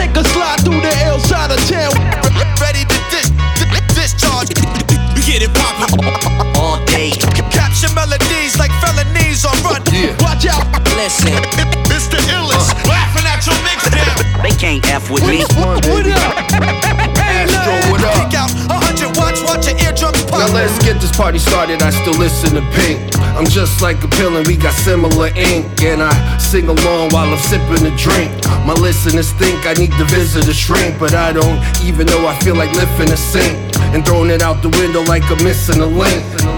Take a slide through the L side of town. Ready to discharge. We get it poppin' all day. Capture melodies like felonies on run. Yeah. Watch out. Listen, It's the illest. Laughing at your mixtape. they can't F with me. What up? Astro, what up? Peek out 100 watch your eardrums pop. Now let's get this party started, I still listen to Pink. I'm just like a pill and we got similar ink. And I sing along while I'm sipping a drink. My listeners think I need the visitor shrink, but I don't even know I feel like lifting a sink and throwing it out the window like I'm missing a link.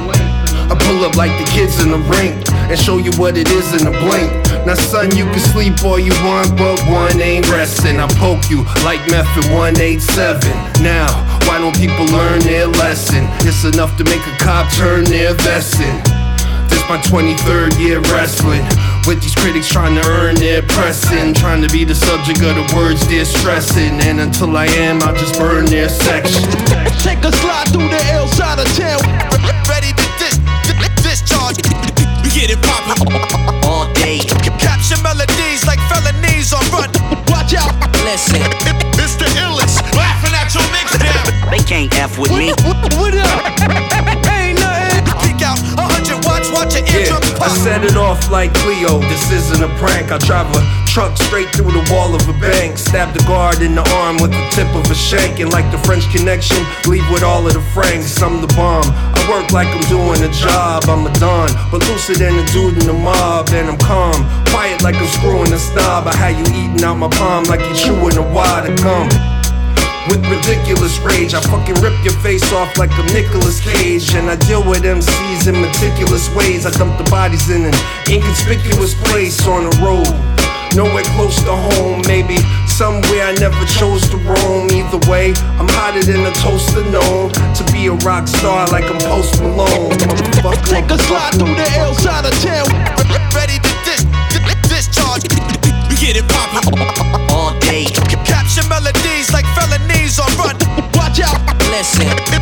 I pull up like the kids in the rink and show you what it is in a blink. Now son, you can sleep all you want, but one ain't resting. I poke you like Method 187. Now, why don't people learn their lesson? It's enough to make a cop turn their vest in. This my 23rd year wrestling with these critics trying to earn their pressing, trying to be the subject of the words they're stressing. And until I am, I'll just burn their section. Take a slide through the L side of town. Ready to discharge. We get it poppin' All day. Capture melodies like felonies on run. Watch out. Listen, It's the illest. Laughing at your mixtape. they can't F with me. What up? Ain't nothing. Peek out 100 watch your Yeah, eardrums I pop. set it off like Cleo, this isn't a prank. I drive a truck straight through the wall of a bank, stab the guard in the arm with the tip of a shank. And like the French Connection, leave with all of the francs. I'm the bomb, I work like I'm doing a job. I'm a don, but looser than a dude in the mob. And I'm calm, quiet like I'm screwing a snob. I had you eating out my palm like you chewing a wad of gum. With ridiculous rage, I fucking rip your face off like I'm Nicolas Cage. And I deal with MCs in meticulous ways. I dump the bodies in an inconspicuous place on the road, nowhere close to home, maybe somewhere I never chose to roam. Either way, I'm hotter than a toaster known to be a rock star like I'm Post Malone. Motherfucker, Take a slide through the L side of town. Ready to discharge. We get it poppin' All day. Capture melodies like felonies on run. Watch out. Listen,